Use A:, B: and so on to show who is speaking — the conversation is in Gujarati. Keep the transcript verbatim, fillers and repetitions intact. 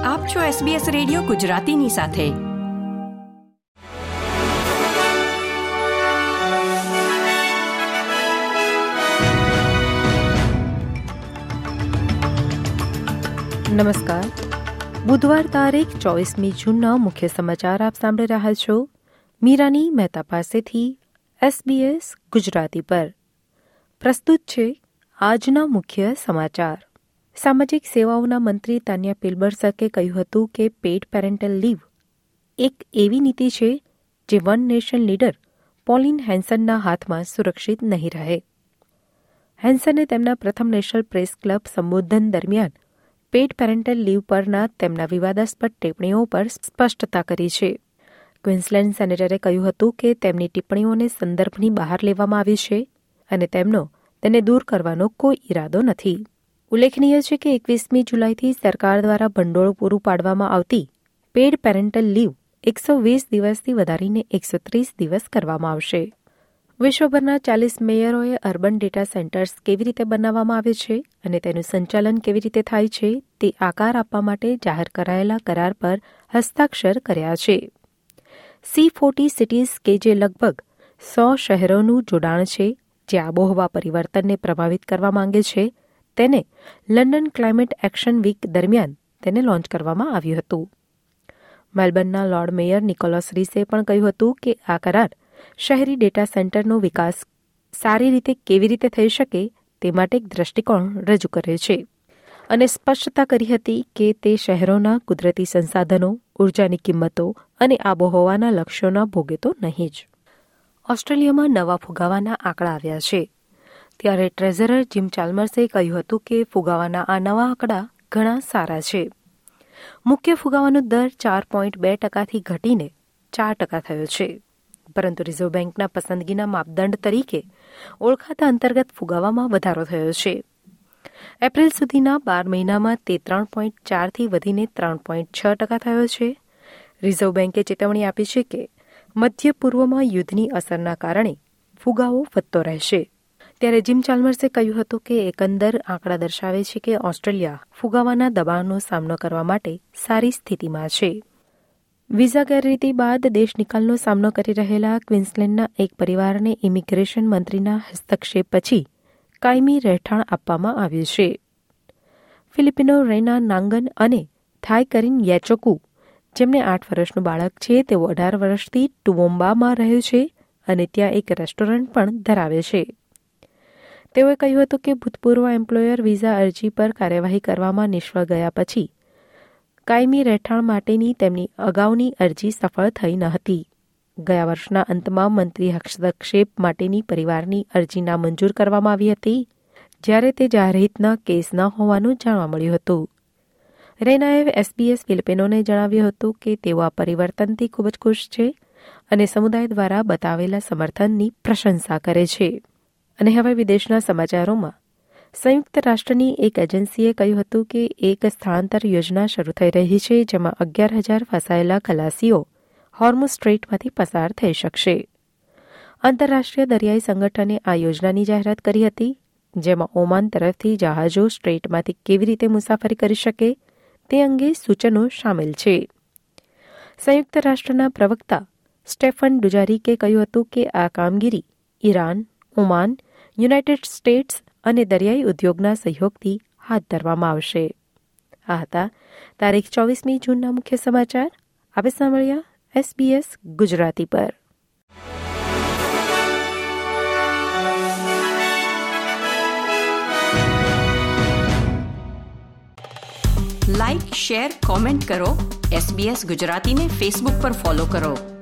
A: આપ છો એસબીએસ રેડિયો ગુજરાતીની સાથે.
B: નમસ્કાર. બુધવાર તારીખ ચોવીસમી જૂનના મુખ્ય સમાચાર આપ સાંભળી રહ્યા છો મીરાની મહેતા પાસેથી એસબીએસ ગુજરાતી પર. પ્રસ્તુત છે આજના મુખ્ય સમાચાર. સામાજિક સેવાઓના મંત્રી તાન્યા પિલબર્સકે કહ્યું હતું કે પેઇડ પેરેન્ટલ લીવ એક એવી નીતિ છે જે વન નેશન લીડર પોલિન હેન્સનના હાથમાં સુરક્ષિત નહીં રહે. હેન્સને તેમના પ્રથમ નેશનલ પ્રેસ ક્લબ સંબોધન દરમિયાન પેઇડ પેરેન્ટલ લીવ પરના તેમના વિવાદાસ્પદ ટિપ્પણીઓ પર સ્પષ્ટતા કરી છે. ક્વીન્સલેન્ડ સેનેટરે કહ્યું હતું કે તેમની ટિપ્પણીઓને સંદર્ભની બહાર લેવામાં આવી છે અને તેમનો તેને દૂર કરવાનો કોઈ ઈરાદો નથી. ઉલ્લેખનીય છે કે એકવીસમી જુલાઈથી સરકાર દ્વારા ભંડોળ પૂરું પાડવામાં આવતી પેઇડ પેરેન્ટલ લીવ એકસો વીસ દિવસથી વધારીને એકસો ત્રીસ દિવસ કરવામાં આવશે. વિશ્વભરના ચાલીસ મેયરોએ અર્બન ડેટા સેન્ટર્સ કેવી રીતે બનાવવામાં આવે છે અને તેનું સંચાલન કેવી રીતે થાય છે તે આકાર આપવા માટે જાહેર કરાયેલા કરાર પર હસ્તાક્ષર કર્યા છે. સી ફોર્ટી સિટીઝ કે જે લગભગ સો શહેરોનું જોડાણ છે જે આબોહવા પરિવર્તનને પ્રભાવિત કરવા માંગે છે, તેને લંડન ક્લાઇમેટ એક્શન વીક દરમિયાન તેને લોન્ચ કરવામાં આવ્યું હતું. મેલબર્નના લોર્ડ મેયર નિકોલસ રીસે પણ કહ્યું હતું કે આ કરાર શહેરી ડેટા સેન્ટરનો વિકાસ સારી રીતે કેવી રીતે થઈ શકે તે માટે એક દ્રષ્ટિકોણ રજૂ કરે છે અને સ્પષ્ટતા કરી હતી કે તે શહેરોના કુદરતી સંસાધનો, ઉર્જાની કિંમતો અને આબોહવાના લક્ષ્યોના ભોગે તો નહીં જ. ઓસ્ટ્રેલિયામાં નવા ફુગાવાના આંકડા આવ્યા છે ત્યારે ટ્રેઝરર જીમ ચાલ્મર્સે કહ્યું હતું કે ફુગાવાના આ નવા આંકડા ઘણા સારા છે. મુખ્ય ફુગાવાનો દર ચાર પોઈન્ટ બે ટકાથી ઘટીને ચાર ટકા થયો છે, પરંતુ રિઝર્વ બેંકના પસંદગીના માપદંડ તરીકે ઓળખાતા અંતર્ગત ફુગાવામાં વધારો થયો છે. એપ્રિલ સુધીના બાર મહિનામાં તે ત્રણ પોઈન્ટ ચારથી વધીને ત્રણ પોઈન્ટ છ ટકા થયો છે. રિઝર્વ બેંકે ચેતવણી આપી છે કે મધ્ય પૂર્વમાં યુદ્ધની અસરના કારણે ફુગાવો વધતો રહેશે. ત્યારે જીમ ચાલ્મર્સે કહ્યું હતું કે એકંદર આંકડા દર્શાવે છે કે ઓસ્ટ્રેલિયા ફુગાવાના દબાણનો સામનો કરવા માટે સારી સ્થિતિમાં છે. વિઝા ગેરરીતિ બાદ દેશ નિકાલનો સામનો કરી રહેલા ક્વીન્સલેન્ડના એક પરિવારને ઇમિગ્રેશન મંત્રીના હસ્તક્ષેપ પછી કાયમી રહેઠાણ આપવામાં આવ્યું છે. ફિલિપિનો રેના નાંગન અને થાઈ કરીન યેચોકુ, જેમને આઠ વર્ષનું બાળક છે, તેઓ અઢાર વર્ષથી ટુવોમ્બામાં રહે છે અને ત્યાં એક રેસ્ટોરન્ટ પણ ધરાવે છે. તેઓએ કહ્યું હતું કે ભૂતપૂર્વ એમ્પ્લોયર વિઝા અરજી પર કાર્યવાહી કરવામાં નિષ્ફળ ગયા પછી કાયમી રહેઠાણ માટેની તેમની અગાઉની અરજી સફળ થઈ ન હતી. ગયા વર્ષના અંતમાં મંત્રી હસ્તક્ષેપ માટેની પરિવારની અરજી નામંજૂર કરવામાં આવી હતી, જ્યારે તે જાહેરહિતના કેસ ન હોવાનું જાણવા મળ્યું હતું. રેનાએ એસબીએસ ફિલિપિનોને જણાવ્યું હતું કે તેઓ આ પરિવર્તનથી ખૂબ જ ખુશ છે અને સમુદાય દ્વારા બતાવેલા સમર્થનની પ્રશંસા કરે છે. અને હવે વિદેશના સમાચારોમાં સંયુક્ત રાષ્ટ્રની એક એજન્સીએ કહ્યું હતું કે એક સ્થળાંતર યોજના શરૂ થઈ રહી છે જેમાં અગિયાર હજાર ફસાયેલા ખલાસીઓ હોર્મુઝ સ્ટ્રેઇટમાંથી પસાર થઈ શકશે. આંતરરાષ્ટ્રીય દરિયાઈ સંગઠને આ યોજનાની જાહેરાત કરી હતી, જેમાં ઓમાન તરફથી જહાજો સ્ટ્રેઇટમાંથી કેવી રીતે મુસાફરી કરી શકે તે અંગે સૂચનો સામેલ છે. સંયુક્ત રાષ્ટ્રના પ્રવક્તા સ્ટેફન ડુજારિકે કહ્યું હતું કે આ કામગીરી ઈરાન, ઓમાન, યુનાઇટેડ સ્ટેટ્સ અને દરિયાઈ ઉદ્યોગના સહયોગથી હાથ ધરવામાં આવશે. આ હતા તારીખ ચોવીસમી જૂનના મુખ્ય સમાચાર. આપે સાંભળ્યા એસબીએસ ગુજરાતી પર.
A: લાઇક, શેર, કોમેન્ટ કરો. એસબીએસ ગુજરાતીને ફેસબુક પર ફોલો કરો.